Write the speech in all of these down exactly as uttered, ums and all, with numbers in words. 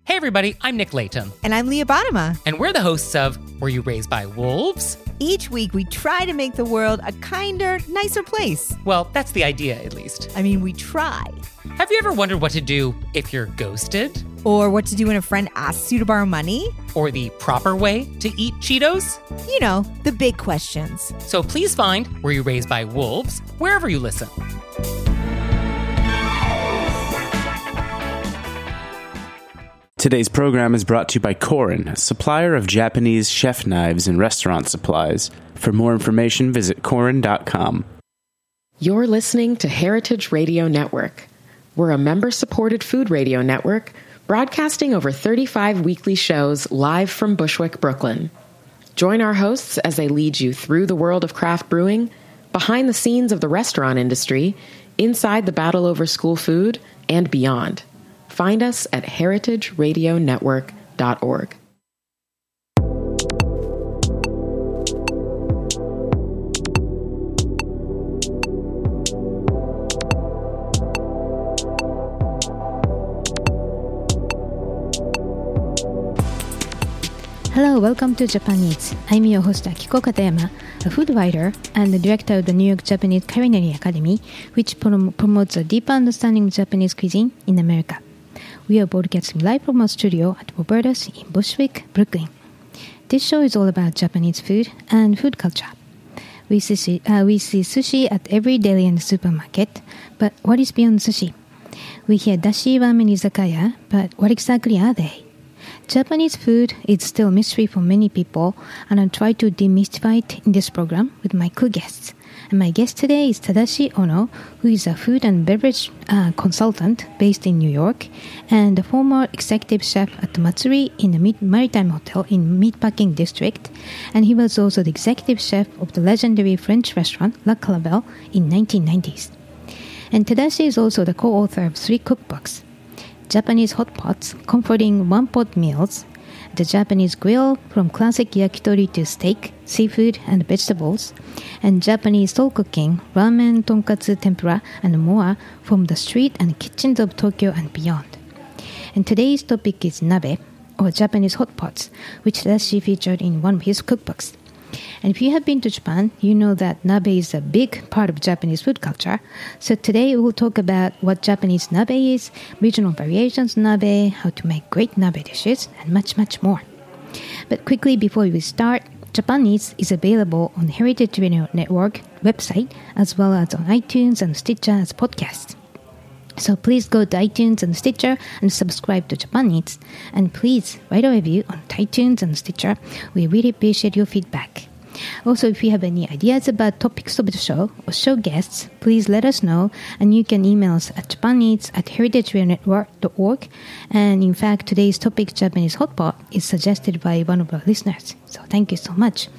Hey everybody, I'm Nick Layton. And I'm Leah Bottima. And we're the hosts of Were You Raised by Wolves? Each week we try to make the world a kinder, nicer place. Well, that's the idea, at least. I mean, we try. Have you ever wondered what to do if you're ghosted? Or what to do when a friend asks you to borrow money? Or the proper way to eat Cheetos? You know, the big questions. So please find Were You Raised by Wolves wherever you listen. Today's program is brought to you by Korin, a supplier of Japanese chef knives and restaurant supplies. For more information, visit korin dot com. You're listening to Heritage Radio Network. We're a member-supported food radio network broadcasting over thirty-five weekly shows live from Bushwick, Brooklyn. Join our hosts as they lead you through the world of craft brewing, behind the scenes of the restaurant industry, inside the battle over school food, and beyond. Find us at heritage radio network dot org. Hello, welcome to Japan Eats. I'm your host Akiko Katayama, a food writer and the director of the New York Japanese Culinary Academy, which prom- promotes a deeper understanding of Japanese cuisine in America. We are broadcasting live from our studio at Roberta's in Bushwick, Brooklyn. This show is all about Japanese food and food culture. We see, uh, we see sushi at every deli and supermarket, but what is beyond sushi? We hear dashi ramen izakaya, but what exactly are they? Japanese food is still a mystery for many people, and I'll try to demystify it in this program with my co-guests. And my guest today is Tadashi Ono, who is a food and beverage uh, consultant based in New York and a former executive chef at Matsuri in the Mid- Maritime Hotel in Meatpacking District. And he was also the executive chef of the legendary French restaurant La Calavelle in nineteen nineties. And Tadashi is also the co-author of three cookbooks: Japanese Hot Pots, Comforting One-Pot Meals, The Japanese Grill, From Classic Yakitori to Steak, Seafood and Vegetables, and Japanese Soul Cooking, Ramen, Tonkatsu, Tempura, and more from the street and kitchens of Tokyo and beyond. And today's topic is nabe, or Japanese hot pots, which Tadashi featured in one of his cookbooks. And if you have been to Japan, you know that nabe is a big part of Japanese food culture. So today we'll talk about what Japanese nabe is, regional variations of nabe, how to make great nabe dishes, and much, much more. But quickly before we start, Japan Eats is available on the Heritage Radio Network website, as well as on iTunes and Stitcher as podcasts. So please go to iTunes and Stitcher and subscribe to Japan Eats. And please write a review on iTunes and Stitcher. We really appreciate your feedback. Also, if you have any ideas about topics of the show or show guests, please let us know. And you can email us at japaneats at heritage radio network dot org. And in fact, today's topic, Japanese hot pot, is suggested by one of our listeners. So thank you so much.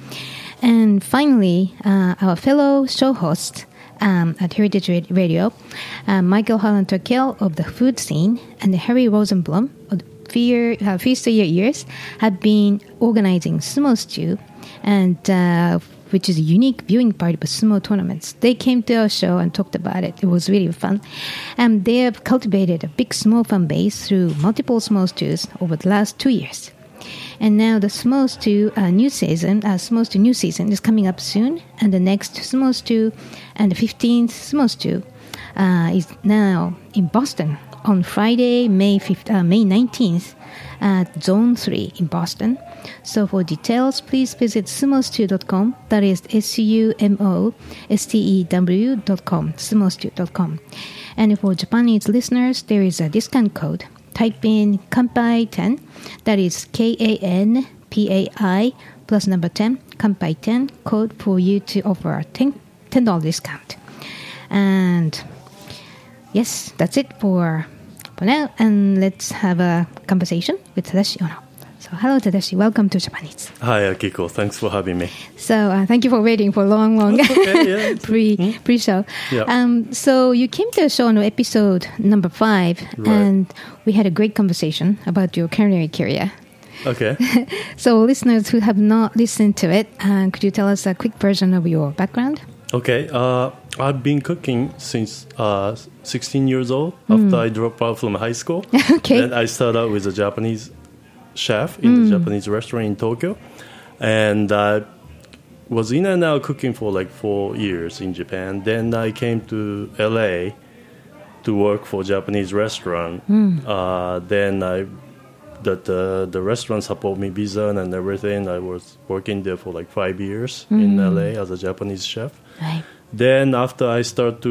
And finally, uh, our fellow show host, Um, at Heritage Radio, uh, Michael Holland-Turkel of the Food Scene and Harry Rosenblum of Fear, uh, Feast of Your Ears have been organizing Sumo Stew, and uh, which is a unique viewing party for sumo tournaments. They came to our show and talked about it. It was really fun. And they have cultivated a big sumo fan base through multiple sumo stews over the last two years. And now the Sumo Stew uh, new season, uh, Sumo Stew new season is coming up soon, and the next Sumo Stew and the fifteenth Sumo Stew uh, is now in Boston on Friday, May fifth, uh, May nineteenth at Zone three in Boston. So for details, please visit sumo stew dot com. That is S U M O S T E W dot com, sumo stew dot com. And for Japanese listeners, there is a discount code. Type in Kanpai ten, that is K A N P A I plus number ten, Kanpai ten, code for you to offer a ten dollars discount. And yes, that's it for, for now. And let's have a conversation with Tadashi Ono. So hello, Tadashi. Welcome to Japan Eats. Hi, Akiko. Thanks for having me. So uh, thank you for waiting for long, long okay, yeah. pre hmm? pre show. Yeah. Um, so you came to the show on episode number five, right. and we had a great conversation about your culinary career. Okay. So listeners who have not listened to it, uh, could you tell us a quick version of your background? Okay. Uh, I've been cooking since uh, sixteen years old. After I dropped out from high school, Okay. then I started out with a Japanese chef in the Japanese restaurant in Tokyo, and I was in and out cooking for like four years in Japan. Then I came to L A to work for a Japanese restaurant. Uh, then I that the the restaurant support me visa and everything. I was working there for like five years in L A as a Japanese chef. Right. Then after I start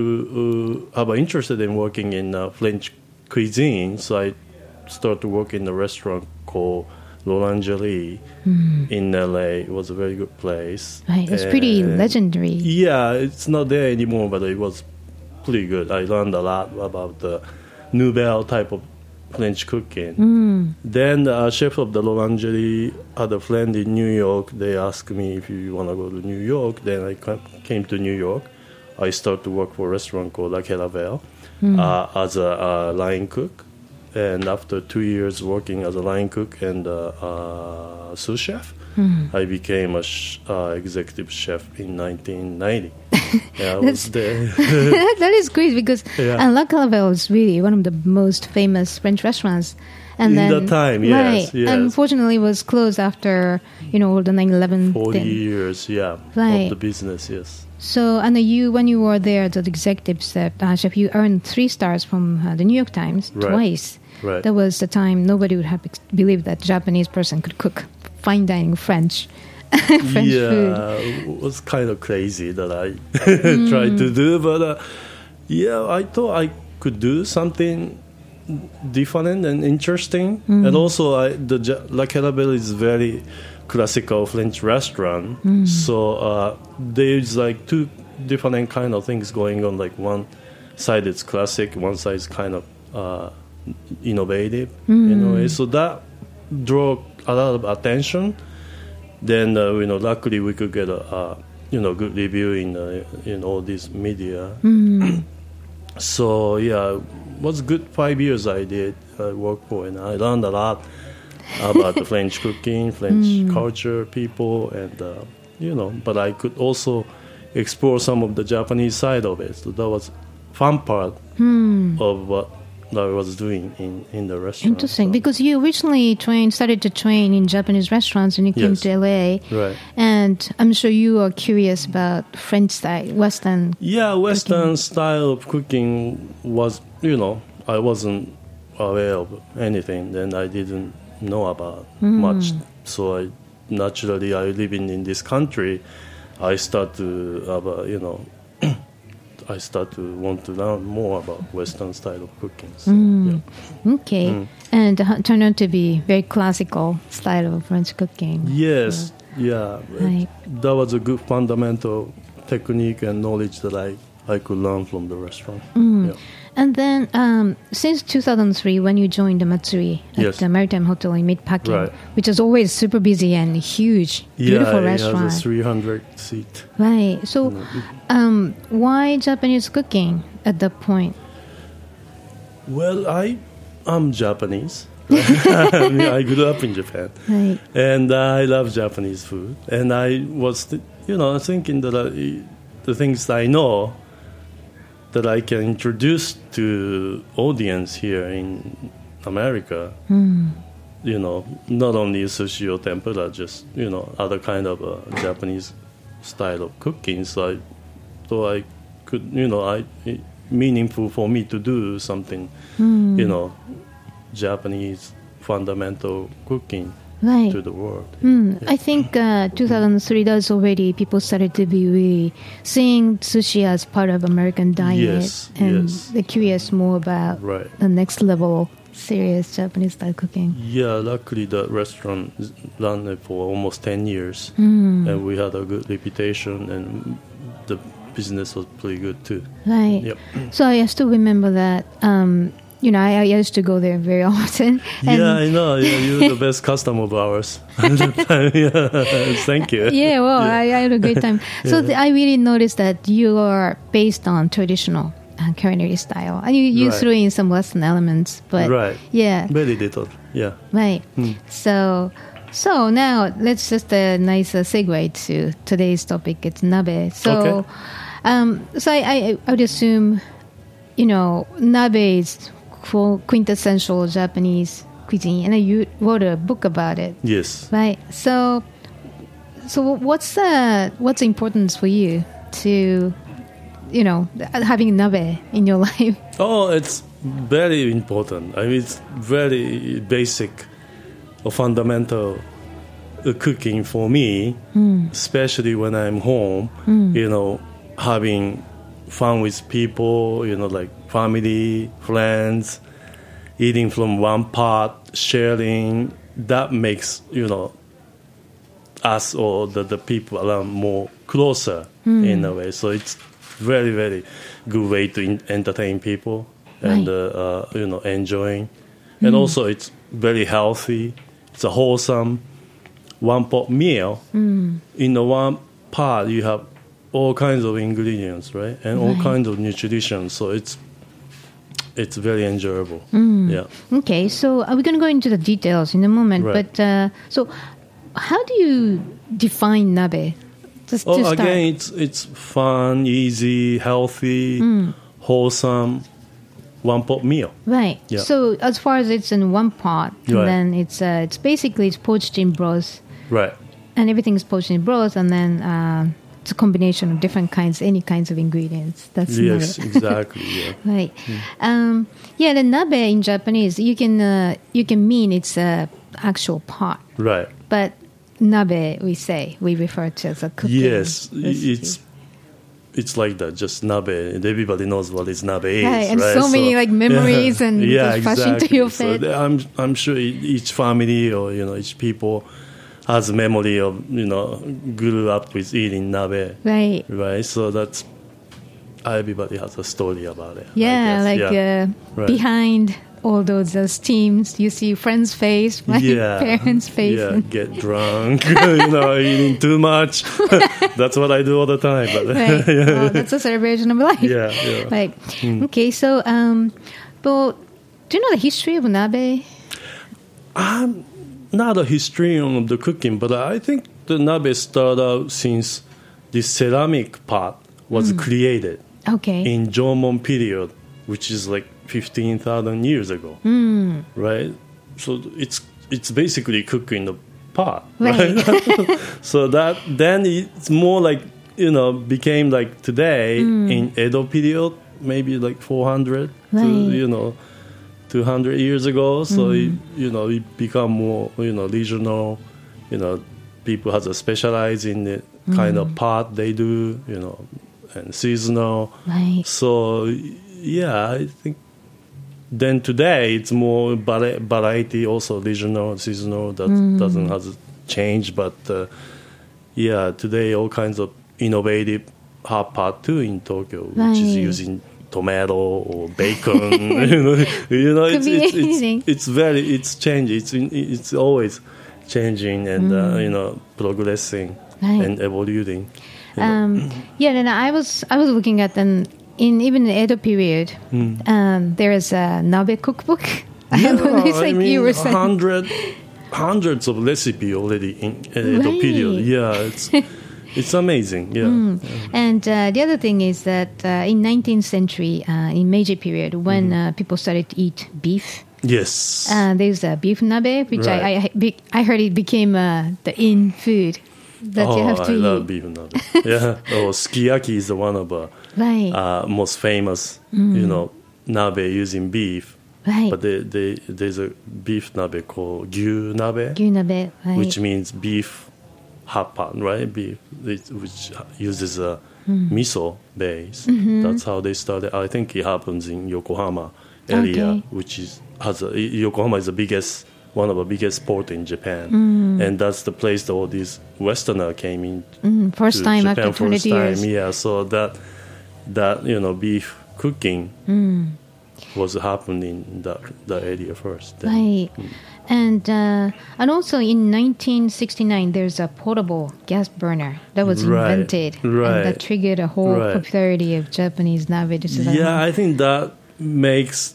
to uh, have an interest in working in uh, French cuisine, so I start to work in a restaurant called L'Orangerie in L A. It was a very good place. Right. It's pretty And- legendary. Yeah, it's not there anymore, but it was pretty good. I learned a lot about the Nouvelle type of French cooking. Then the uh, chef of the L'Orangerie had a friend in New York. They asked me if you want to go to New York. Then I ca- came to New York. I started to work for a restaurant called La Caravelle uh, as a uh, line cook. And after two years working as a line cook and uh, uh, sous chef, I became a sh- uh, executive chef in nineteen ninety. Yeah, I was there. That is great because Yeah. and La Caravelle is really one of the most famous French restaurants. And In then, that time, yes, right. yes. Unfortunately, it was closed after you know the nine eleven forty thing. years, yeah, Right. of the business, yes. So, and you, when you were there as an executive chef, uh, chef, you earned three stars from uh, the New York Times Right. twice. Right. That was the time nobody would have ex- believed that Japanese person could cook fine dining French, French yeah, food. it was kind of crazy that I tried to do, but uh, yeah, I thought I could do something different and interesting. And also, I, the Ja- La Caravelle is very classical French restaurant, so uh, there's like two different kind of things going on. Like one side is classic, one side is kind of uh, innovative in a way. So that drew a lot of attention. Then uh, you know, luckily we could get a, a you know good review in uh, in all these media. So yeah, it was good five years I did uh, work for, and I learned a lot about the French cooking, French culture, people, and uh, you know. But I could also explore some of the Japanese side of it. So that was fun part of what I was doing in, in the restaurant. Interesting, So- because you originally trained, started to train in Japanese restaurants, and you came Yes. to L A. Right. And I'm sure you are curious about French style, Western. Yeah, Western style of cooking was, you know, I wasn't aware of anything, then I didn't know about much. So I naturally, I living in this country, I start to have a, you know, I start to want to learn more about Western style of cooking. So, yeah. Okay, and uh, turned out to be very classical style of French cooking. Yes, yeah, Right. that was a good fundamental technique and knowledge that I, I could learn from the restaurant. Yeah. And then, um, since two thousand three, when you joined the Matsuri at Yes. the Maritime Hotel in Meatpacking, Right. which is always super busy and huge, beautiful yeah, restaurant. it has a three hundred seat. Right. So, um, why Japanese cooking at that point? Well, I am Japanese. I mean, I grew up in Japan, Right. and I love Japanese food. And I was, th- you know, thinking that I, the things I know that I can introduce to audience here in America. You know, not only sushi or tempura, just you know, other kind of uh, Japanese style of cooking. So I thought I could, you know, I it, meaningful for me to do something, you know, Japanese fundamental cooking Right. to the world. Mm, I think uh, two thousand three, that's already people started to be really seeing sushi as part of American diet, Yes, and yes. they're curious more about Right. the next level serious Japanese style cooking. Yeah, luckily the restaurant is run it for almost ten years, and we had a good reputation, and the business was pretty good too. Right. Yep. So I still remember that. Um, you know, I, I used to go there very often. And Yeah, I know. Yeah, you're the best customer of ours. At that time. Yeah. Thank you. yeah, well, I, I had a great time. So th- I really noticed that you are based on traditional uh, culinary style, and you, you Right. threw in some Western elements, but Right. yeah, Very little. Yeah. right. So, so now let's just a nice uh, segue to today's topic. It's nabe. So, Okay. um, so I, I, I would assume, you know, nabe is qu- quintessential Japanese cuisine, and you wrote a book about it. Yes. Right. So, so what's the what's the importance for you to, you know, having nabe in your life? Oh, it's very important. I mean, it's very basic or fundamental uh, cooking for me, mm. especially when I'm home, mm. you know, having fun with people, you know, like family, friends, eating from one pot, sharing, that makes, you know, us or the, the people around more closer mm. in a way. So it's very, very good way to in- entertain people and, right. uh, uh, you know, enjoying. And mm. also it's very healthy. It's a wholesome one-pot meal. Mm. In the one pot, you have all kinds of ingredients, right? And right. all kinds of nutrition. So it's it's very enjoyable. Mm. Yeah. Okay, so are we going to go into the details in a moment? Right. But uh, so how do you define nabe? Just oh, to start. Again, it's it's fun, easy, healthy, mm. wholesome, one-pot meal. Right. Yeah. So as far as it's in one pot, and right. then it's uh, it's basically it's poached in broth. Right. And everything is poached in broth, and then uh, it's a combination of different kinds, any kinds of ingredients. That's yes, nabe. exactly. Yeah. Right. Mm. Um, yeah, the nabe in Japanese, you can uh, you can mean it's a actual pot. Right. But nabe, we say, we refer to as a cooking. Yes, recipe. it's it's like that. Just nabe, and everybody knows what is nabe is, right? And right? so, so many like memories yeah, and yeah, just flashing exactly. to your so face. I'm I'm sure each family or you know each people has a memory of you know grew up with eating nabe, right? Right. So that's everybody has a story about it. Yeah, like yeah. Uh, right. behind all those uh, steams, you see friends' face, right? Yeah. Parents' face. Yeah, get drunk, you know, eating too much. That's what I do all the time. But right. yeah. Oh, that's a celebration of life. Yeah, yeah. Right. Mm. Okay, so, um, but do you know the history of nabe? I'm not a historian of the cooking, but I think the nabe started out since the ceramic pot was mm. created okay. in Jomon period, which is like fifteen thousand years ago, mm. right? So it's it's basically cooking the pot, right? right? So that then it's more like you know became like today mm. in Edo period, maybe like four hundred right. to you know two hundred years ago. So mm. it, you know it become more you know regional. You know people has a specialize in the mm. kind of pot they do. You know and seasonal. Right. So yeah, I think. Then today it's more variety, also regional, seasonal. That mm. doesn't have to change, but uh, yeah, today all kinds of innovative hot pot too in Tokyo, right. which is using tomato or bacon. you know, you know it's, it's, it's it's very it's changing. It's it's always changing and mm. uh, you know progressing right. and evolving. Um, yeah, and I was I was looking at them. In even the Edo period, mm. um, there is a nabe cookbook. Yeah, it's like I mean, you were saying. Hundred, hundreds of recipe already in Edo right. period. Yeah, it's it's amazing. Yeah. Mm. And uh, the other thing is that uh, in nineteenth century, uh, in Meiji period, when mm. uh, people started to eat beef. Yes. Uh, there's a beef nabe, which right. I, I I heard it became uh, the in food. That oh, you have to I eat. love beef nabe. Yeah. Oh, sukiyaki is one of the right. uh, most famous, mm. you know, nabe using beef. Right. But they, they, there's a beef nabe called gyu nabe, gyu nabe, right. which means beef hot pot, right? Beef, which uses a mm. miso base. Mm-hmm. That's how they started. I think it happens in Yokohama area, okay. which is has a, Yokohama is the biggest. One of the biggest port in Japan, mm. and that's the place that all these Westerner came in. Mm, first time Japan, after twenty first time, years. Yeah, so that that you know beef cooking mm. was happening in that that area first. Then. Right, mm. and uh, and also in nineteen sixty-nine, there's a portable gas burner that was right. invented, right. and that triggered a whole right. popularity of Japanese nabe. Yeah, I think that makes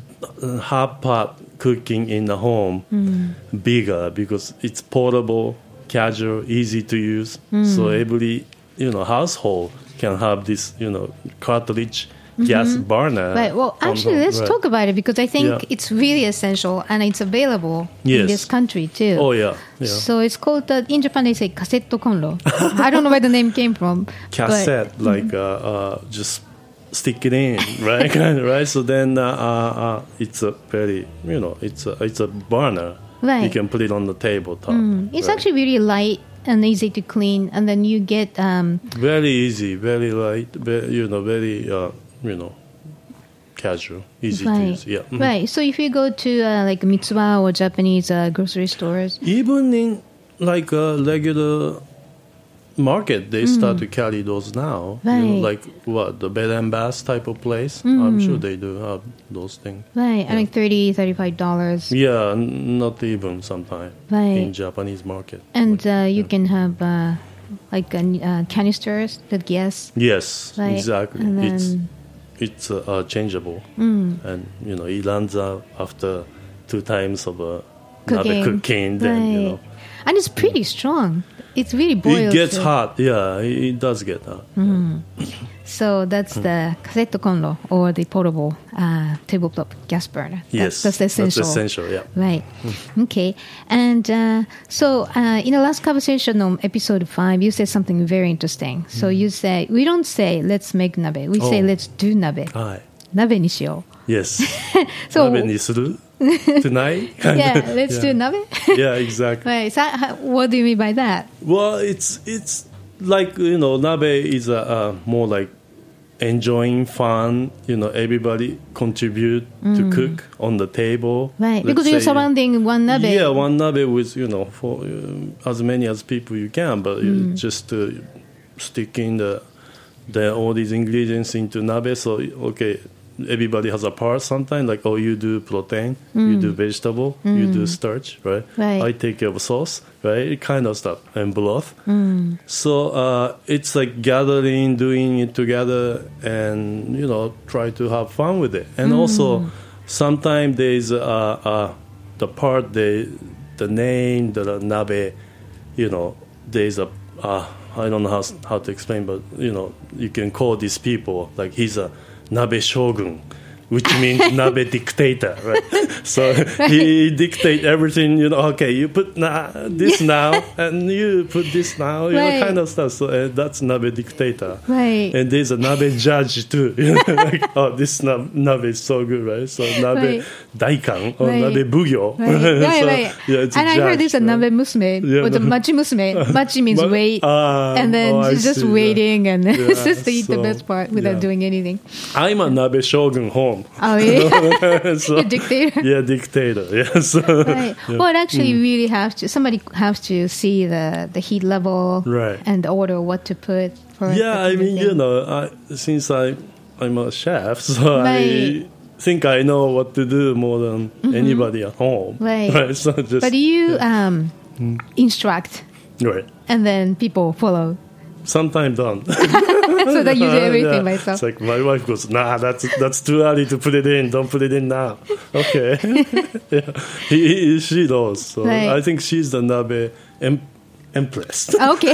hot pot cooking in the home mm. bigger because it's portable, casual, easy to use. Mm. So every you know household can have this, you know, cartridge gas burner. Right. Well, on actually, the- let's right. talk about it because I think Yeah. it's really essential and it's available in Yes. this country too. Oh yeah, yeah. So it's called, uh, in Japan they say cassette conro. I don't know where the name came from. but- Cassette, like uh, uh, just stick it in, right? Right. So then uh, uh, uh, it's a very, you know, it's a it's a burner. Right. You can put it on the tabletop. It's right? actually really light and easy to clean, and then you get um, very easy, very light, very, you know, very uh, you know, casual, easy to right, use. Yeah. Mhm. right. So if you go to uh, like Mitsuba or Japanese uh, grocery stores, Even in like a regular market, they start to carry those now. You know, Right. like what, the bed and bath type of place. I'm sure they do have those things. right, I like thirty, thirty-five dollars, Yeah, n- not even sometimes Right. in Japanese market. and Like, uh, you yeah. can have uh, like uh, uh, canisters that gas. Yes, Right. exactly. And It's then- it's uh, uh, changeable, and you know it runs out after two times of uh, Cooking. another cooking. Then you Right. know And it's pretty strong. It's really boiled. it gets too. hot. Yeah, it, it does get hot. So that's the cassette conro or the portable uh, tabletop gas burner. That- Yes, that's essential. That's essential. Yeah. Right. Okay. And uh, so uh, in the last conversation on episode five, you said something very interesting. So you say, we don't say, let's make nabe. We say, Oh. let's do nabe. はい。 Nabe ni shiyou. Yes. So, 鍋にする tonight. yeah, let's do Yeah. nabe. Yeah, exactly. Right. So how, what do you mean by that? Well, it's it's like you know, nabe is a, uh more like enjoying fun. You know, everybody contribute to cook on the table. Right. Let's Because you're say- surrounding one nabe. Yeah, one nabe with you know for uh, as many as people you can, but you just uh, stick in the the all these ingredients into nabe. So okay, everybody has a part sometimes. Like oh, you do protein, you do vegetable, you do starch, right? Right. I take care of sauce, right? Kind of stuff and broth. So uh, it's like gathering, doing it together, and you know try to have fun with it. And also sometimes there's uh, uh, the part the the name the nabe, you know there's a uh, I don't know how how to explain, but you know you can call these people like he's a nabe shogun, which means nabe dictator, right? So he dictate everything, you know. Okay, you put na- this now, and you put this now, you Right. know, kind of stuff. So uh, that's nabe dictator. Right. And there's a nabe judge too. You know, like, oh, this na- nabe is so good, right? So nabe Right. daikan or Right. nabe bugyo. Right, right, So, right. yeah, it's a and I heard judge, this a right? nabe musume Yeah, or the but- machi musume. Machi means Ma- wait, Ah, and then oh, I she's just see, yeah. waiting and Yeah, it's just to eat the so, best part without yeah. doing anything. I'm a nabe shogun home. Oh yeah, So- you're a dictator. Yeah, dictator. Yes. Right. Yeah. Well, actually, you really have to. Somebody has to see the the heat level, Right. and order what to put. For a Yeah, I particular mean, you thing. know, I, since I I'm a chef, so Right. I think I know what to do more than anybody at home. Right. So just But you um, instruct, right. and then people follow. Sometimes don't. So that you do everything Yeah. myself. It's like my wife goes, nah, that's that's too early to put it in. Don't put it in now. Okay. Yeah. He, he, she knows. So Right. I think she's the nabe em- empress. Okay.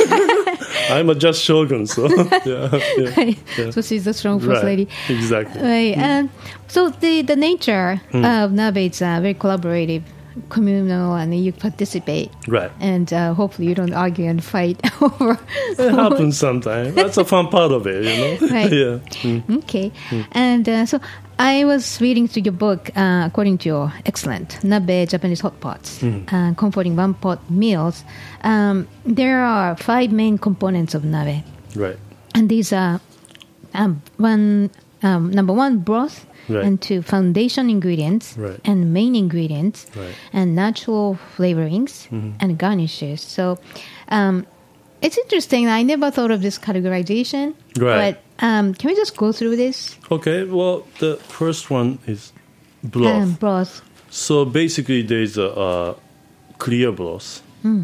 I'm a just shogun, so yeah. yeah. Right. Yeah. So she's the strong first Right. lady. Exactly. Right. And so the the nature of nabe is uh, very collaborative, communal, and you participate. Right. And uh, hopefully you don't argue and fight over. It happens sometimes. That's a fun part of it, you know? Right. Yeah. Mm. Okay. And uh, so I was reading through your book, uh, according to your excellent Nabe Japanese Hot Pots, uh, comforting one pot meals. Um, there are five main components of nabe. Right. And these are um, one, um, number one, broth. Right. And two, foundation ingredients. Right. And main ingredients. Right. And natural flavorings. And garnishes. So um, it's interesting. I never thought of this categorization. Right. But um, can we just go through this? Okay, well, the first one is broth. Um, broth. So basically, there's a uh, clear broth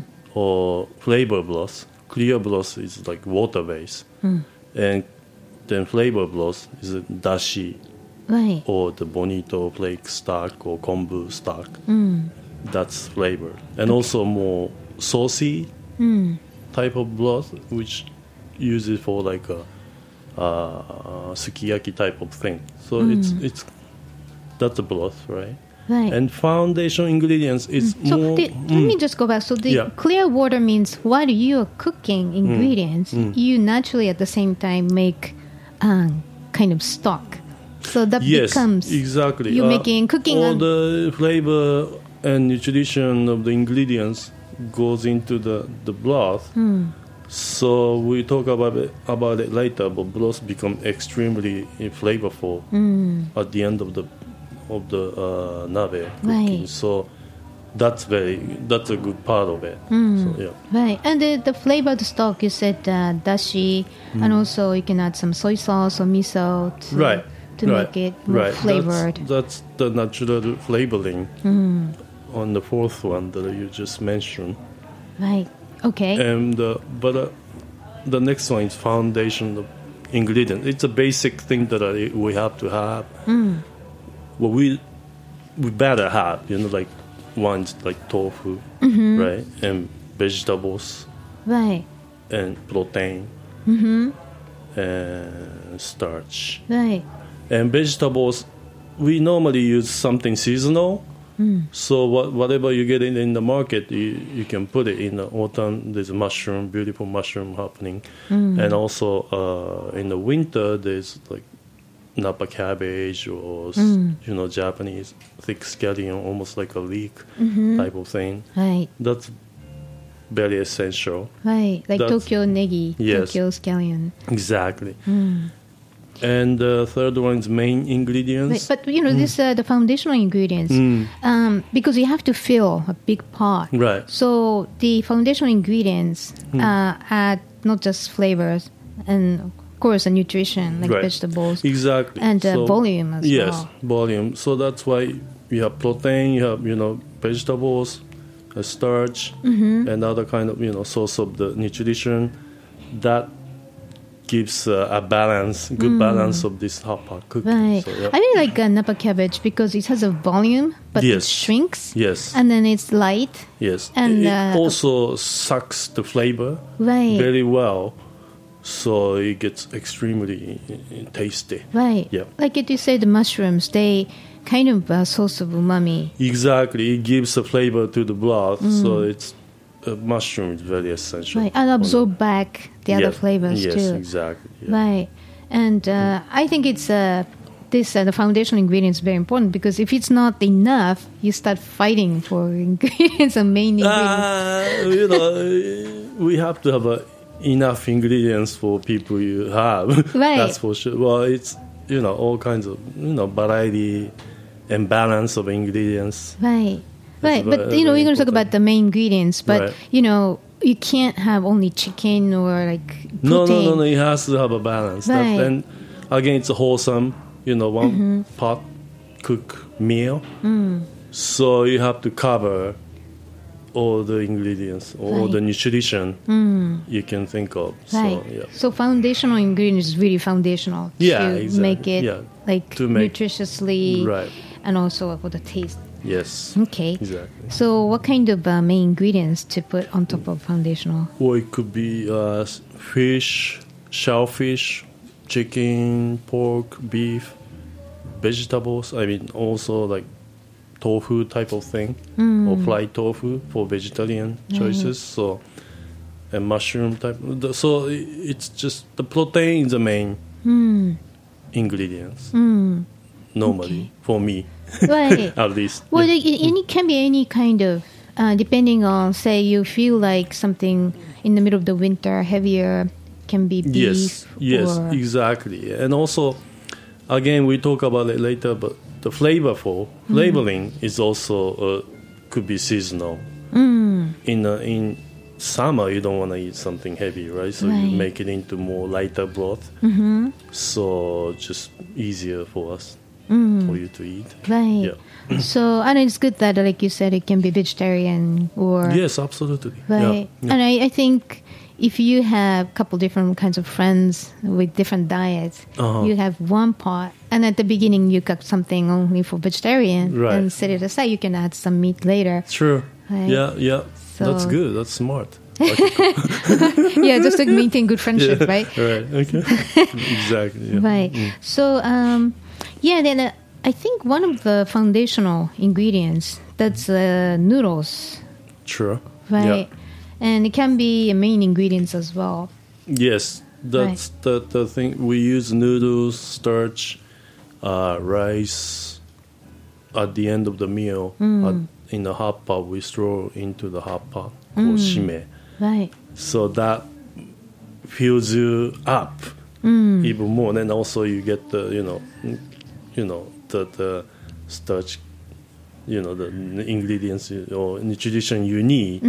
or flavor broth. Clear broth is like water base. And then flavor broth is a dashi Right. or the bonito flake stock or kombu stock. That's flavor. And also more saucy type of broth, which uses for like a uh, sukiyaki type of thing. So mm. it's it's that's a broth, right? Right. And foundation ingredients is mm. so more. The, mm. Let me just go back. So the yeah. clear water means while you are cooking ingredients, mm. Mm. you naturally at the same time make um, kind of stock. So that yes, becomes exactly. You're uh, making cooking. All and, the flavor and nutrition of the ingredients goes into the the broth. mm. So we talk about it about it later, but broths become extremely flavorful mm. at the end of the of the uh, nabe cooking. Right. So that's very that's a good part of it. Mm. So, yeah. Right, and the the flavored stock you said uh, dashi, mm. and also you can add some soy sauce or miso to, right. to right. make it more right. flavored. That's, that's the natural flavoring mm. on the fourth one that you just mentioned. Right. Okay. And uh, but uh, the next one is foundation of ingredient. It's a basic thing that uh, we have to have. Mm. Well, we we better have, you know, like one's like tofu, mm-hmm. right, and vegetables, right, and protein, mm-hmm. and starch, right. And vegetables, we normally use something seasonal. Mm. So what, whatever you get in, in the market, you, you can put it in the autumn. There's a mushroom, beautiful mushroom happening. Mm. And also uh, in the winter, there's like Napa cabbage or, mm. you know, Japanese thick scallion, almost like a leek mm-hmm. type of thing. Right. That's very essential. Right, like That's, Tokyo negi, yes. Tokyo scallion. Exactly. Mm. And the third one is main ingredients. Right, but, you know, mm. this uh, the foundational ingredients, mm. um, because you have to fill a big pot. Right. So the foundational ingredients mm. uh, add not just flavors and, of course, a nutrition, like right. vegetables. Exactly. And uh, so, volume as yes, well. Yes, volume. So that's why you have protein, you have, you know, vegetables, a starch, mm-hmm. and other kind of, you know, source of the nutrition. That gives uh, a balance, good mm. balance of this hot pot cooking. Right. So, yeah. I really like uh, Napa cabbage because it has a volume, but yes. it shrinks. Yes. And then it's light. Yes. And it uh, also sucks the flavor right. very well. So it gets extremely tasty. Right. Yeah. Like it, you said, the mushrooms, they kind of a source of umami. Exactly. It gives a flavor to the broth. Mm. So it's uh, mushroom is very essential. Right. And absorb back the yeah. other flavors yes, too. Yes, exactly. Yeah. Right. And uh, mm. I think it's uh, this uh, the foundational ingredients very important because if it's not enough, you start fighting for ingredients and main ingredients. Uh, you know, we have to have a enough ingredients for people you have. Right. That's for sure. Well, it's, you know, all kinds of, you know, variety and balance of ingredients. Right. Right. Very, but, you know, we're going to talk about the main ingredients, but, right. you know, you can't have only chicken or like protein. No, no, no, no. It has to have a balance. Right. That, and again, it's a wholesome, you know, one mm-hmm. pot cook meal. Mm. So you have to cover all the ingredients, all right. the nutrition mm. you can think of. Right. So, yeah. So foundational ingredients is really foundational yeah, to exactly. make it yeah. like to make, nutritiously right. and also for the taste. Yes. Okay. Exactly. So what kind of uh, main ingredients to put on top of foundational? Well, it could be uh, fish, shellfish, chicken, pork, beef, vegetables. I mean, also like tofu type of thing, mm. or fried tofu for vegetarian choices. Right. So, and mushroom type. So it's just the protein is the main mm. ingredients mm. normally okay. for me, right? At least. Well, yeah. it, it can be any kind of, uh, depending on, say, you feel like something in the middle of the winter heavier can be beef. Yes. Yes. Or Exactly. And also, again, we talk about it later, but the flavorful flavoring mm. is also uh, could be seasonal. Mm. In uh, in summer, you don't want to eat something heavy, right? So right. you make it into more lighter broth. Mm-hmm. So just easier for us mm. for you to eat. Right. Yeah. So and it's good that, like you said, it can be vegetarian or yes, absolutely. Right. Yeah. And I, I think if you have a couple different kinds of friends with different diets, uh-huh. you have one pot, and at the beginning you got something only for vegetarian, right. and set it aside. You can add some meat later. True. Right? Yeah, yeah. So, that's good. That's smart. Okay, cool. Yeah, just like maintain good friendship, Yeah, right? Right. Okay. Exactly. Yeah. Right. Mm. So, um, yeah, then uh, I think one of the foundational ingredients that's uh, noodles, Sure. right? Yeah. And it can be a main ingredients as well. Yes, that's the the thing. We use noodles, starch, uh, rice at the end of the meal. At, in the hot pot, we throw into the hot pot called shime. Right. So that fills you up even more. And also you get the you know, you know the the starch, you know the ingredients or nutrition you need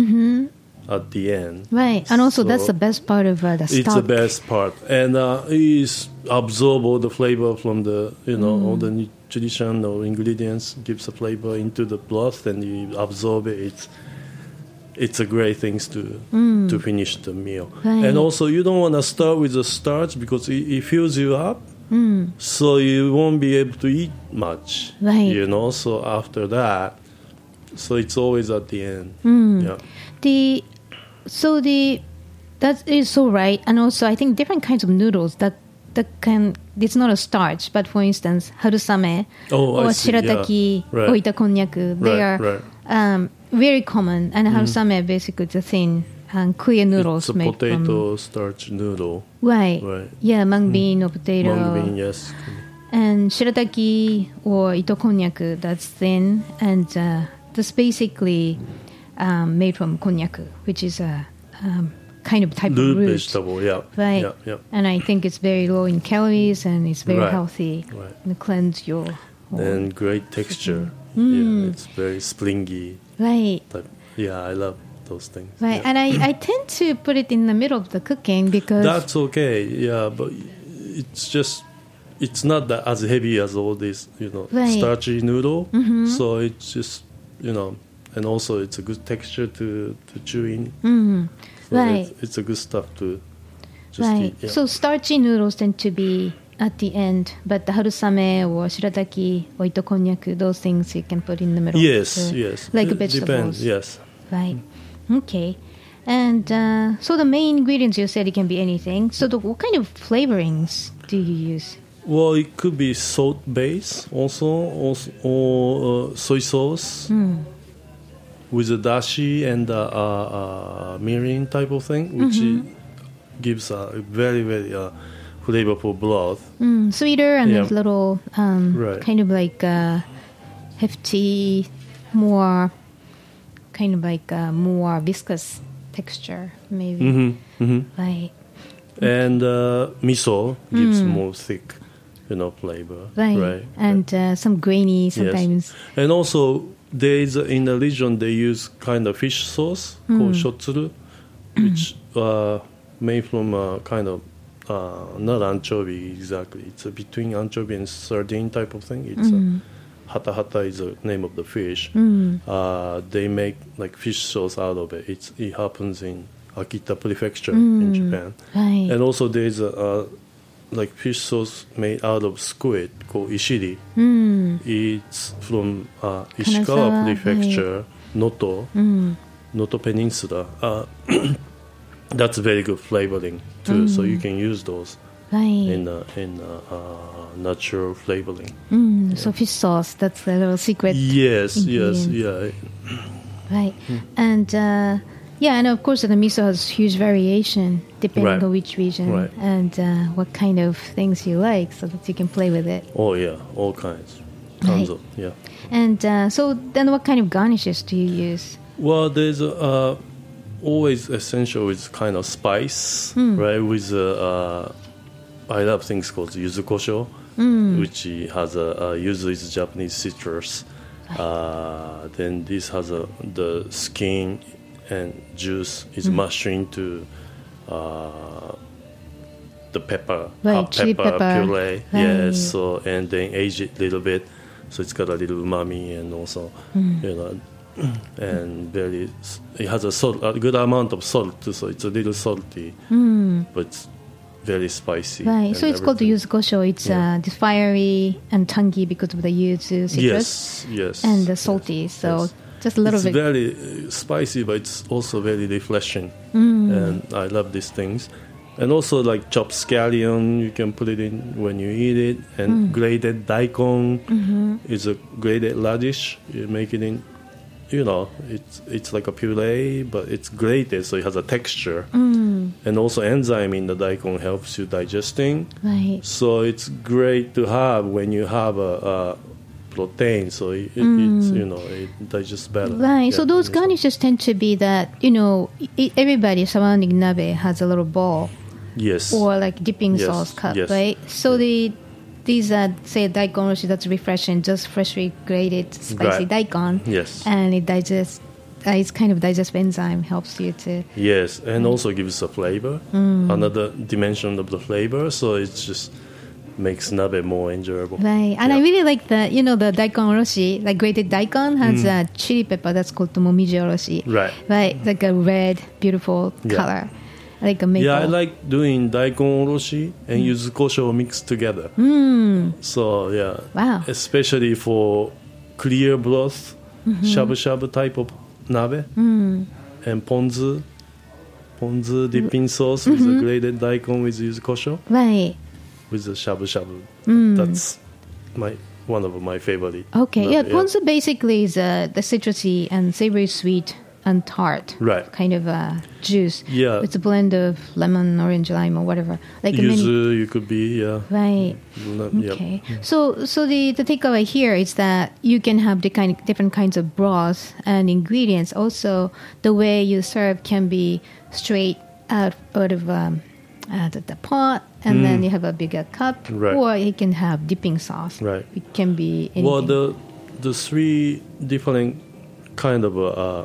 at the end. Right. And also So that's the best part of uh, the stock. it's the best part, and uh, it's absorb all the flavor from the you know all the nutrition or ingredients gives the flavor into the broth, and you absorb it. It's it's a great things to to finish the meal. Right. And also you don't want to start with the starch because it, it fills you up, so you won't be able to eat much. Right. You know. So after that, so it's always at the end. Yeah. The so the that is so right, and also I think different kinds of noodles that that can it's not a starch, but for instance, harusame Oh, I or see, shirataki, yeah. Right. oita konnyaku, they Right, are right. Um, very common, and harusame basically the thin and clear noodles It's a made potato starch noodle. from right, Right. yeah, mung bean or potato, Mung bean, yes. and shirataki or ito konnyaku that's thin, and uh, that's basically um, made from konnyaku, which is a um, kind of type Root of root. vegetable, yeah. Right. Yeah, yeah. And I think it's very low in calories and it's very Right. healthy Right. and cleanse your whole- And great texture. Mm. Yeah, it's very springy. right. But yeah, I love those things. Right. Yeah. And I, I tend to put it in the middle of the cooking because That's okay, yeah, but it's just it's not that as heavy as all this, you know, Right. starchy noodle. So it's just you know, and also it's a good texture to to chew in. Mhm. So Right. It's, it's a good stuff to just right. eat. Yeah. So starchy noodles tend to be at the end, but the harusame or shirataki or ito konnyaku, those things you can put in the middle. yes, So, yes. Like It vegetables. Depends. Yes. Right. Okay. And uh, so the main ingredients you said it can be anything. So the, what kind of flavorings do you use? Well, it could be salt base also, also or uh, soy sauce with a dashi and uh, uh, uh, mirin type of thing, which it gives a very very uh, flavorful broth. Mm, sweeter and Yeah. a little um, Right. kind of like uh, hefty, more kind of like uh, more viscous texture, maybe. hmm hmm Right. And uh, miso gives more thick, you know, flavor. Right. Right. And uh, some grainy sometimes. And also, there is in the region they use kind of fish sauce called shotsuru, which uh, made from a kind of uh, not anchovy exactly. It's a between anchovy and sardine type of thing. It's a, hata hata is the name of the fish. Uh, they make like fish sauce out of it. It's, it happens in Akita Prefecture in Japan. Right. And also there is a uh, like fish sauce made out of squid called ishiri. Mm. It's from uh, Kanazawa, Ishikawa Prefecture, Noto, Noto Peninsula. Uh, that's very good flavoring too. So you can use those Right. in uh, in uh, uh, natural flavoring. Mm, So fish sauce, that's a little secret. Yes, yes, ingredients. yeah. Right. And uh, yeah, and of course the miso has huge variation depending Right. on which region Right. and uh, what kind of things you like so that you can play with it. Oh yeah, all kinds, tons Right. of yeah. And uh, so then what kind of garnishes do you use? Well, there's uh, always essential with kind of spice, right? With uh, uh, I love things called yuzu kosho, which has a uh, yuzu is Japanese citrus. Uh, then this has a the skin and juice is mashed into uh, the pepper, Right, hot chili pepper, pepper. puree. Right. Yes, so and then age it a little bit, so it's got a little umami and also you know. And very, it has a salt, a good amount of salt, too, so it's a little salty, but it's very spicy. Right. and So it's called the everything. yuzu kosho. It's Yeah. uh, this fiery and tangy because of the yuzu citrus Yes, yes. and the salty. So yes. Just a little it's bit. very uh, spicy, but it's also very refreshing. Mm. And I love these things. And also like chopped scallion, you can put it in when you eat it. And Mm. grated daikon Mm-hmm. is a grated radish. You make it in, you know, it's it's like a puree, but it's grated, so it has a texture. Mm. And also enzyme in the daikon helps you digesting. Right. So it's great to have when you have a, a protein. So it, it, Mm. it's, you know, it digests better. Right. So Yeah, those it's- garnishes tend to be that, you know, I- everybody surrounding nabe has a little bowl Yes. or like dipping Yes, sauce cup, yes. right? So the these are, say, daikon roshi that's refreshing, just freshly grated spicy Right. daikon. Yes. And it digests, uh, it's kind of digestive enzyme helps you to. Yes, and also gives a flavor, Mm. another dimension of the flavor. So it just makes nabe more enjoyable. Right. And I Yeah. really like the, you know, the daikon roshi, like grated daikon has a chili pepper that's called momiji oroshi. Mm. Right. Right. Like a red, beautiful Yeah. color. Like a maple. Yeah, I like doing daikon oroshi and yuzu kosho mixed together. Mm. So yeah, Wow. especially for clear broth, Mm-hmm. shabu shabu type of nabe, Mm. and ponzu, ponzu dipping sauce with Mm-hmm. a grated daikon with yuzu kosho Right. with the shabu shabu. Mm. That's my one of my favorite. Okay. nabe, Yeah. Ponzu basically is uh, the citrusy and savory sweet and tart. Right. Kind of a juice. Yeah. It's a blend of lemon, orange, lime, or whatever. Like a mini. Yuzu, you could be, yeah. Right. No- yep. Okay. So, so the, the takeaway here is that you can have the kind different kinds of broth and ingredients. Also, the way you serve can be straight out, out of um, out of the pot, and then you have a bigger cup, Mm. Right. or you can have dipping sauce. Right. It can be anything. Well, the the three different kind of uh,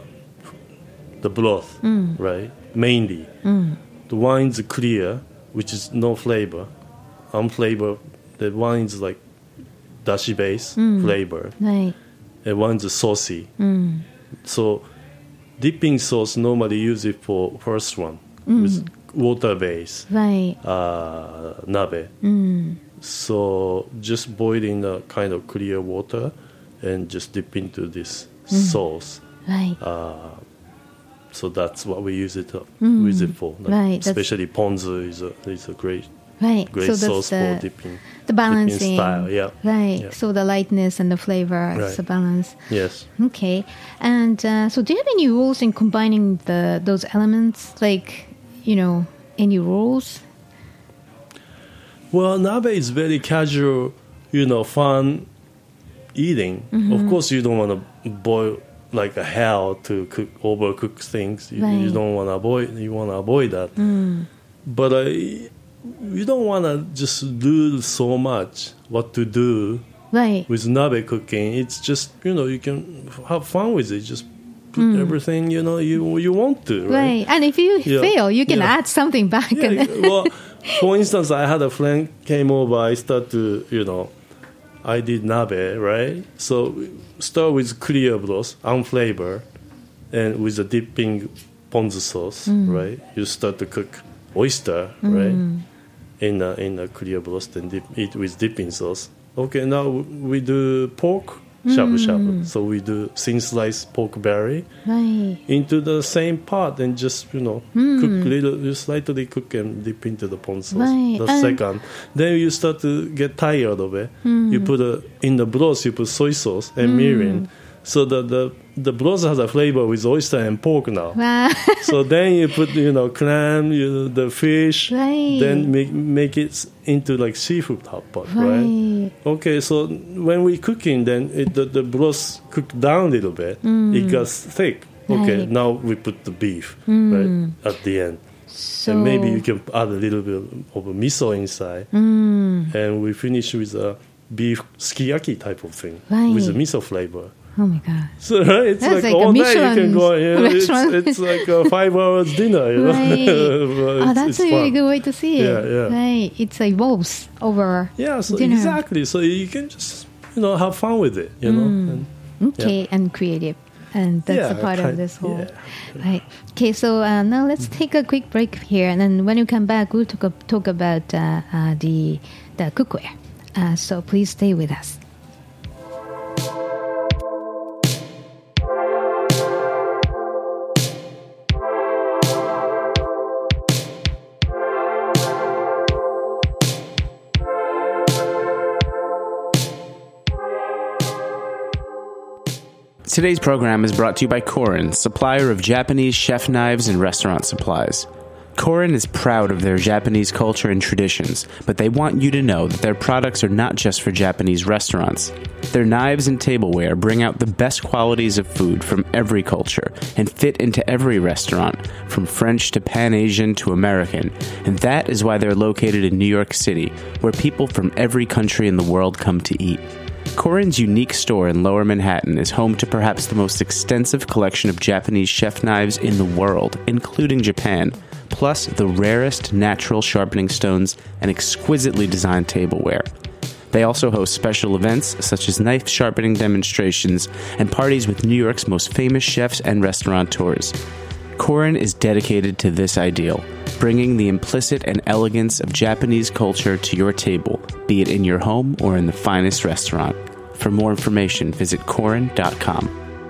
the broth, Mm. right? Mainly, the wine's clear, which is no flavor, unflavored. The wine's like dashi base Mm. flavor, Right. and one's saucy. Mm. So, dipping sauce normally use it for first one with water base Right. uh, nabe. Mm. So just boiling the kind of clear water and just dip into this sauce. Right. Uh, so that's what we use it uh, use it for. Like, Right, that's- especially ponzu is a is a great Right. great so that's sauce for the, dipping. the balancing. style, yeah. Right. Yeah. So the lightness and the flavor is Right. the balance. Yes. Okay. And uh, so, do you have any rules in combining the those elements? Like, you know, any rules? Well, nabe is very casual, you know, fun eating. Of course, you don't want to boil like a hell to cook overcook things. You, you Right. don't want to avoid. You want to avoid that. But uh, you don't want to just do so much what to do Right. with nabe cooking. It's just, you know, you can have fun with it. Just put everything, you know, you you want to, right? Right. And if you Yeah. fail, you can Yeah. add something back. Yeah, and well, for instance, I had a friend came over. I start to, you know, I did nabe, right? So start with clear broth, unflavored, and with a dipping ponzu sauce, right? You start to cook oyster, right? In a, in a clear broth, then dip it with dipping sauce. Okay, now we do pork shabu shabu. So we do thin sliced pork belly right. into the same pot and just, you know, cook little, you slightly cook and dip into the pon sauce. Right, The and- second. Then you start to get tired of it. You put a, in the broth, you put soy sauce and mirin. So the, the, the broth has a flavor with oyster and pork now. Wow. So then you put, you know, clam, you, the fish, Right. then make make it into like seafood hot pot, right? Right. Okay, so when we cooking, then it, the, the broth cooked down a little bit. It got thick. Okay, Right. now we put the beef right at the end. So And maybe you can add a little bit of a miso inside. And we finish with a beef sukiyaki type of thing with a Right. miso flavor. Oh my god. So right, it's That's like, like a all night you can Michelin go. Yeah, it's, restaurant. it's like a five hours dinner. You know? Right. But Oh, it's- that's it's a really fun. good way to see it. Yeah, yeah. Right. It evolves over Yeah, so dinner. exactly. So you can just, you know, have fun with it, you know. And, Okay, and creative. And that's a Yeah, part of kind- this whole. yeah. Right. Okay, so uh, now let's take a quick break here. And then when you come back, we'll talk, talk about uh, uh, the, the cookware. Uh, so please stay with us. Today's program is brought to you by Korin, supplier of Japanese chef knives and restaurant supplies. Korin is proud of their Japanese culture and traditions, but they want you to know that their products are not just for Japanese restaurants. Their knives and tableware bring out the best qualities of food from every culture and fit into every restaurant, from French to Pan-Asian to American, and that is why they're located in New York City, where people from every country in the world come to eat. Korin's unique store in Lower Manhattan is home to perhaps the most extensive collection of Japanese chef knives in the world, including Japan, plus the rarest natural sharpening stones and exquisitely designed tableware. They also host special events such as knife sharpening demonstrations and parties with New York's most famous chefs and restaurateurs. Korin is dedicated to this ideal, bringing the implicit and elegance of Japanese culture to your table, be it in your home or in the finest restaurant. For more information, visit korin dot com.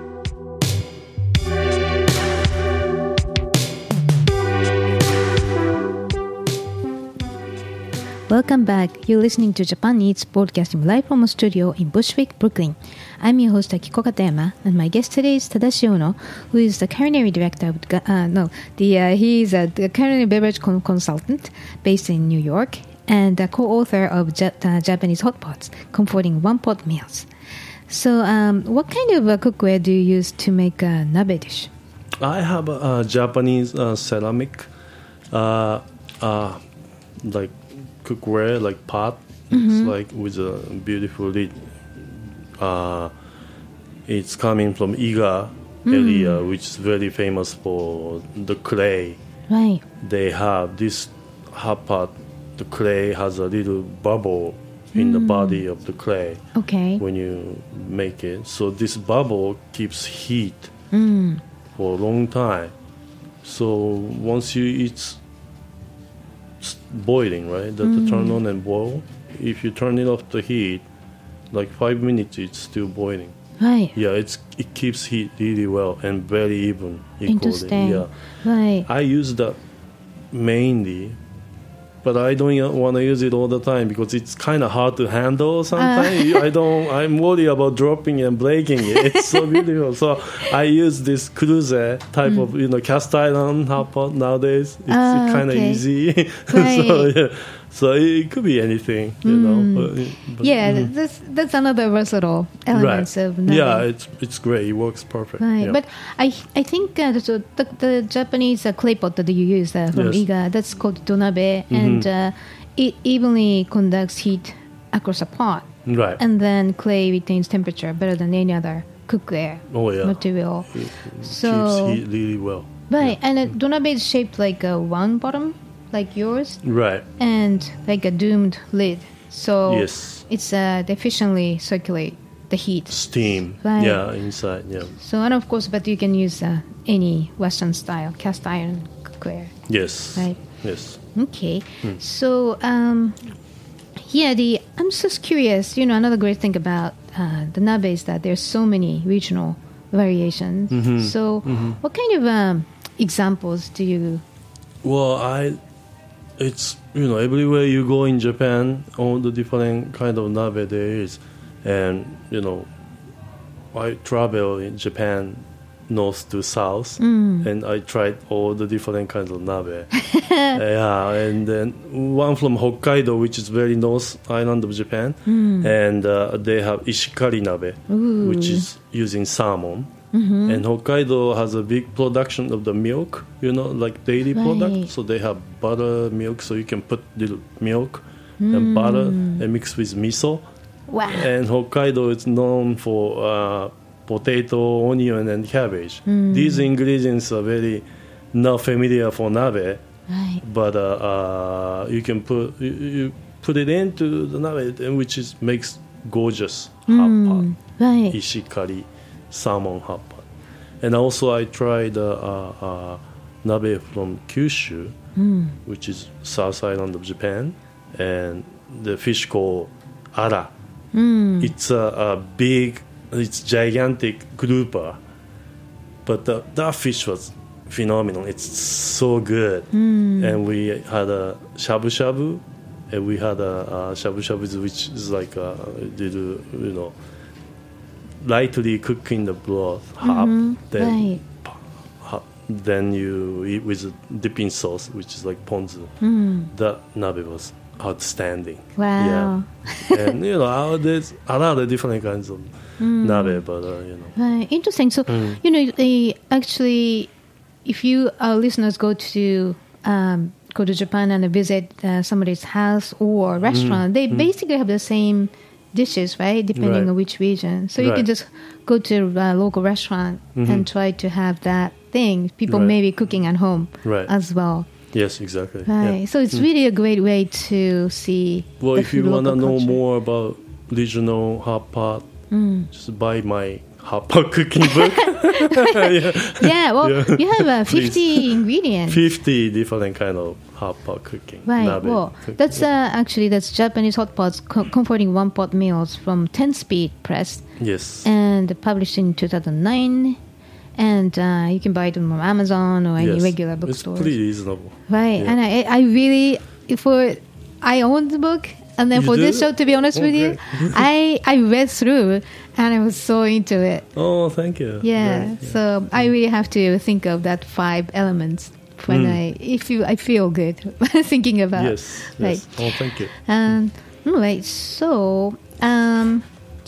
Welcome back. You're listening to Japan Eats, broadcasting live from a studio in Bushwick, Brooklyn. I'm your host Akiko Katayama, and my guest today is Tadashi Ono, who is the culinary director of uh, no, the uh, he is a the culinary beverage con- consultant based in New York and a co-author of ja- uh, Japanese hot pots, comforting one-pot meals. So, um, what kind of uh, cookware do you use to make a nabe dish? I have a, a Japanese uh, ceramic, uh, uh, like cookware, like pot. Mm-hmm. It's like with a beautiful lid. Uh, it's coming from Iga mm. area, which is very famous for the clay. Right. They have this hot pot. The clay has a little bubble in mm. the body of the clay. Okay. When you make it, so this bubble keeps heat mm. for a long time. So once you it's boiling, right? That mm. turn on and boil. If you turn it off the heat, like five minutes, it's still boiling. Right. Yeah, it's it keeps heat really well and very even. Equally. Interesting. Yeah. Right. I use that mainly, but I don't want to use it all the time because it's kind of hard to handle sometimes. Uh. I don't. I'm worried about dropping and breaking it. It's so beautiful. So I use this cruise type mm. of you know cast iron hot pot nowadays. It's uh, kind of okay. easy. Right. so yeah. So it could be anything, you mm. know. But, but, yeah, mm. that's that's another versatile elements right. of nabe. Yeah, it's it's great. It works perfect. Right, yeah. but I I think uh, the, the the Japanese uh, clay pot that you use uh, from yes. Iga, that's called donabe, mm-hmm. and uh, it evenly conducts heat across a pot. Right. And then clay retains temperature better than any other cookware oh, yeah. material. It, it so keeps heat really well. Right, yeah. and uh, donabe is shaped like a round bottom, like yours, right, and like a doomed lid, so yes. it's uh, efficiently circulate the heat, steam, right. yeah, inside, yeah. So and of course, but you can use uh, any Western style cast iron cookware. Yes, right. Yes. Okay, hmm. so um, yeah, the I'm just curious. You know, another great thing about uh, the nabe is that there's so many regional variations. Mm-hmm. So, mm-hmm. what kind of um, examples do you? Well, I. It's, you know, everywhere you go in Japan, all the different kind of nabe there is. And, you know, I travel in Japan north to south, mm. and I tried all the different kinds of nabe. yeah, and then one from Hokkaido, which is very north island of Japan, mm. and uh, they have ishikari nabe, Ooh. which is using salmon. Mm-hmm. And Hokkaido has a big production of the milk, you know, like dairy right. product. So they have butter, milk, so you can put little milk mm. and butter and mix with miso. Wow. And Hokkaido is known for uh, potato, onion, and cabbage. Mm. These ingredients are very not familiar for nabe, right. but uh, uh, you can put you, you put it into the nabe, which is makes gorgeous mm. hot pot, right. ishikari. Salmon hot pot. And also I tried uh, uh, uh, nabe from Kyushu, mm. which is south island of Japan, and the fish called ara. Mm. It's a, a big, it's gigantic grouper, but the, that fish was phenomenal. It's so good. Mm. And we had a shabu shabu, and we had a, a shabu shabu, which is like a little, you know, lightly cooking the broth half, Mm-hmm. then Right. ha- then you eat with dipping sauce, which is like ponzu. Mm. That nabe was outstanding. Wow. Yeah. And you know, uh, there's a lot of different kinds of Mm. nabe, but uh, you know. Right. Interesting. So, Mm. you know, they actually, if you, our listeners, go to um, go to Japan and visit uh, somebody's house or restaurant, they basically have the same dishes, right? Depending Mm. Right. on which region. So you can Right. just go to a local restaurant Mhm. and try to have that thing. People Right. may be cooking at home Right. as well. Yes, exactly. Right. Yeah. So it's really a great way to see. Well, the if you food want to local know culture. more about regional hot pot, Mm. just buy my hot pot cooking book. yeah. Yeah, well, Yeah. you have uh, Please. fifty ingredients. fifty different kind of hot pot cooking. Right. nabe Well, cooking. that's uh, actually that's Japanese hot pots co- comforting one pot meals from ten Speed Press yes. and published in two thousand nine. And uh, you can buy them on Amazon or any yes. regular It's bookstores. pretty reasonable. Right. Yeah. And I, I really for I own the book. And then You for this do? show, to be honest Oh, with you, great. I I read through and I was so into it. Oh, thank you. Yeah, Right, yeah. so I really have to think of that five elements when Mm. I if you I feel good thinking about. Yes. Right. Yes. Oh, thank you. Um, right. So um,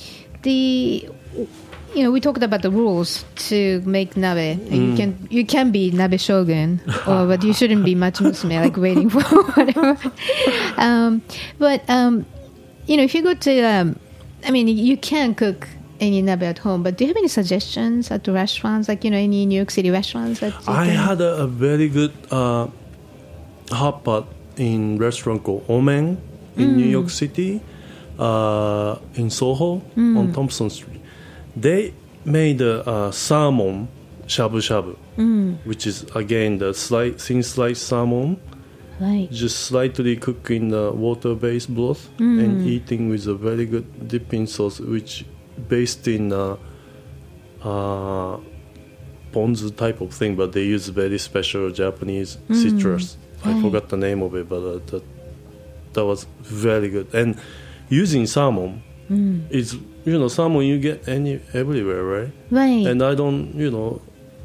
the you know we talked about the rules to make nabe. You Mm. can you can be nabe shogun, or but you shouldn't be matsumusume like waiting for whatever. Um, but um, you know if you go to um, I mean you can cook any nabe at home, but do you have any suggestions at the restaurants, like you know any New York City restaurants that you I can- had a, a very good uh, hot pot in restaurant called Omen in New York City, uh, in Soho on Thompson Street. They made a, uh salmon shabu shabu, which is again the slight thin sliced salmon, right. just slightly cooked in the water-based broth and eating with a very good dipping sauce, which based in uh, uh, ponzu type of thing, but they use very special Japanese citrus. I Right. forgot the name of it, but uh, that that was very good. And using salmon is you know salmon you get any everywhere, right? Right. And I don't you know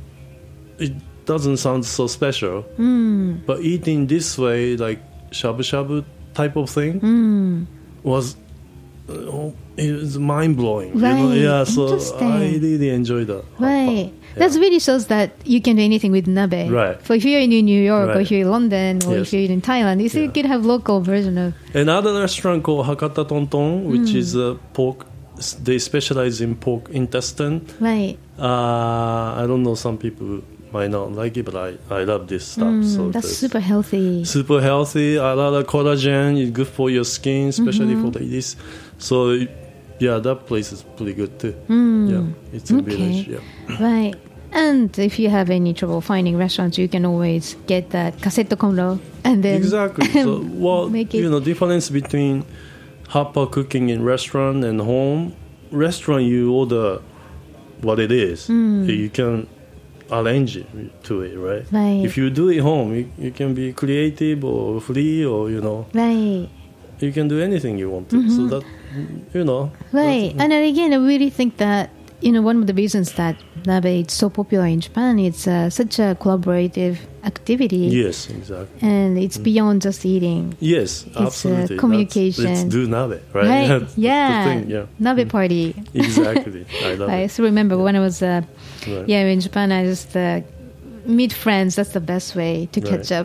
it doesn't sound so special, Mm. but eating this way like shabu shabu type of thing Mm. was uh, it was mind blowing. Right. You know? Yeah, so Interesting. I really enjoyed that. Right. Yeah. That really shows that you can do anything with nabe. Right. For if you're in New York or Right. if you're in London or Yes. if you're in Thailand, you still Yeah. can have local version of. Another restaurant called Hakata Tonton, which Mm. is uh, pork. They specialize in pork intestine. Right. Uh, I don't know. Some people might not like it, but I, I love this stuff. Mm, so that's the- super healthy. super healthy. A lot of collagen. It's good for your skin, especially Mm-hmm. for ladies. So yeah, that place is pretty good too. Mm. Yeah, it's in Okay. village. Yeah. Right. And if you have any trouble finding restaurants, you can always get that cassette conro and then Exactly. So, well, make it. you know, difference between hot pot cooking in restaurant and home. Restaurant, you order what it is. Mm. You can arrange it to it, right? Right. If you do it home, you, you can be creative or free, or you know, Right. you can do anything you want to. Mm-hmm. So that, you know, Right. And then again, I really think that, you know, one of the reasons that nabe is so popular in Japan, it's uh, such a collaborative activity. yes, exactly. And it's beyond just eating. Yes, uh, absolutely. That's- communication. Let's do nabe, right? Right? That's Yeah. the thing. Yeah, Nabe party. exactly. I love I it. still remember when I was, uh, Right. yeah, in Japan, I just uh, meet friends. That's the best way to catch Right. up.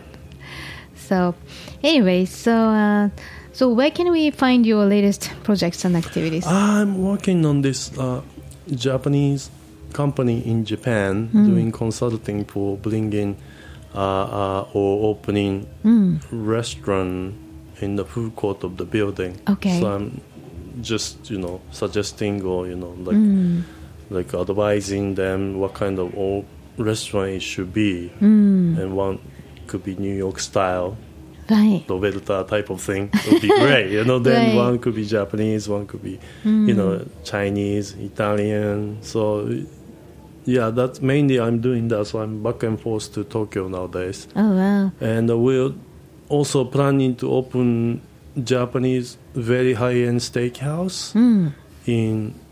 So, anyway, so uh, so where can we find your latest projects and activities? I'm working on this uh, Japanese company in Japan Mm. doing consulting for bringing uh, uh, or opening Mm. restaurant in the food court of the building. Okay. So I'm just you know suggesting or you know like Mm. like advising them what kind of old restaurant it should be, Mm. and one could be New York style. Right. Roberta type of thing would be great. You know, then Right. one could be Japanese, one could be, Mm. you know, Chinese, Italian. So, yeah, that's mainly I'm doing that. So I'm back and forth to Tokyo nowadays. Oh, wow. And uh, we're also planning to open Japanese very high-end steakhouse Mm. in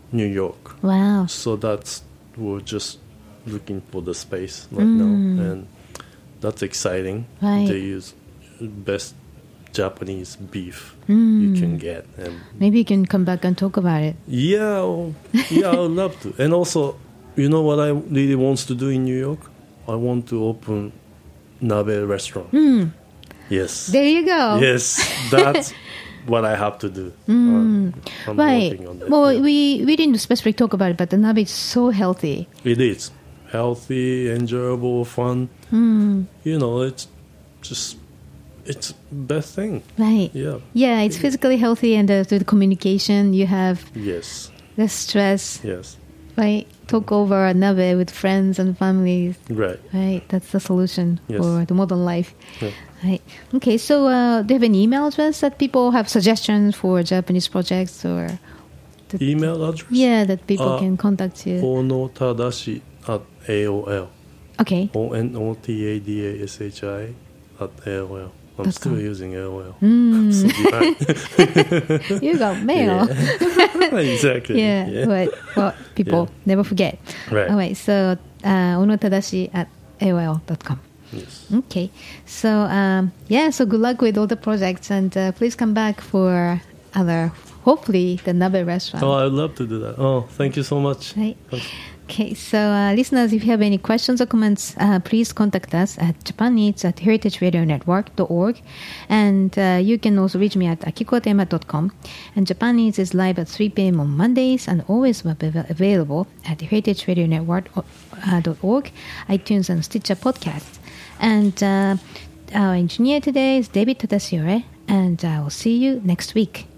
New York. Wow. So that's we're just looking for the space right now, and that's exciting. Right. They use best Japanese beef Mm. you can get, and Maybe you can come back and talk about it. yeah, oh, yeah, I would love to. And also, you know what I really wants to do in New York? I want to open Nabe restaurant. Mm. Yes. There you go. Yes, that's what I have to do. Um, I'm Right. working on that. Well, yeah. we, we didn't specifically talk about it, but the nabe is so healthy. It is healthy, enjoyable, fun. Mm. You know, it's just it's best thing. Right. Yeah. Yeah, it's physically healthy, and the, the communication, you have Yes. less stress, Yes. right? Talk over a nabe with friends and families, Right. right? That's the solution Yes. for the modern life. Yeah. Right. Okay, so uh, do you have an email address that people have suggestions for Japanese projects, or that, Email address? yeah, that people Uh, can contact you? Onotadashi at A O L. Okay. O N O T A D A S H I at A O L. I'm Dot still com. using A O L. Mm. So behind. You got mail. Yeah. Exactly. Yeah, Yeah. but well, people Yeah. never forget. Right. All right, so uh, onotadashi at A O L dot com. Yes. Okay, so um, yeah, so good luck with all the projects, and uh, please come back for other, hopefully, the Nabe restaurant. Oh, I'd love to do that. Oh, thank you so much. Right. Okay, so uh, listeners, if you have any questions or comments, uh, please contact us at japaneats at heritage radio network dot org. And uh, you can also reach me at akikotema dot com. And Japaneats is live at three p.m. on Mondays and always web av- available at heritage radio network dot org, iTunes, and Stitcher podcasts. And uh, our engineer today is David Tadashiore, and I will see you next week.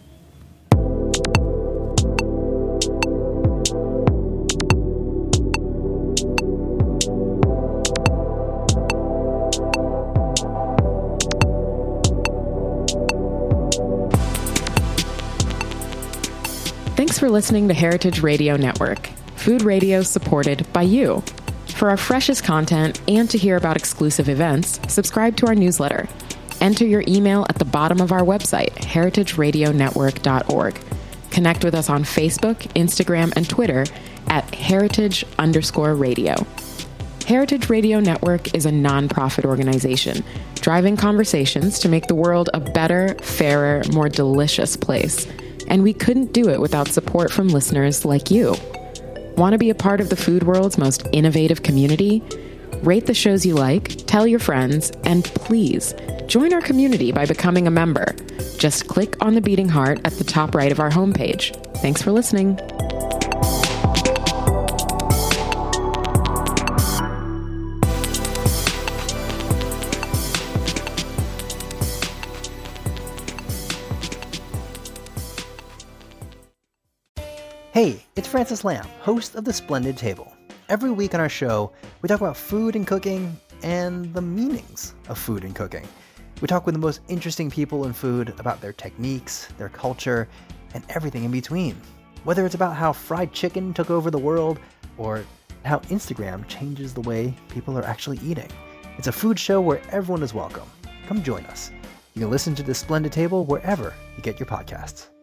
Thanks for listening to Heritage Radio Network, food radio supported by you. For our freshest content and to hear about exclusive events, subscribe to our newsletter. Enter your email at the bottom of our website, heritage radio network dot org. Connect with us on Facebook, Instagram, and Twitter at heritage underscore radio. Heritage Radio Network is a nonprofit organization driving conversations to make the world a better, fairer, more delicious place. And we couldn't do it without support from listeners like you. Want to be a part of the food world's most innovative community? Rate the shows you like, tell your friends, and please join our community by becoming a member. Just click on the beating heart at the top right of our homepage. Thanks for listening. Hey, it's Francis Lamb, host of The Splendid Table. Every week on our show, we talk about food and cooking and the meanings of food and cooking. We talk with the most interesting people in food about their techniques, their culture, and everything in between. Whether it's about how fried chicken took over the world or how Instagram changes the way people are actually eating. It's a food show where everyone is welcome. Come join us. You can listen to The Splendid Table wherever you get your podcasts.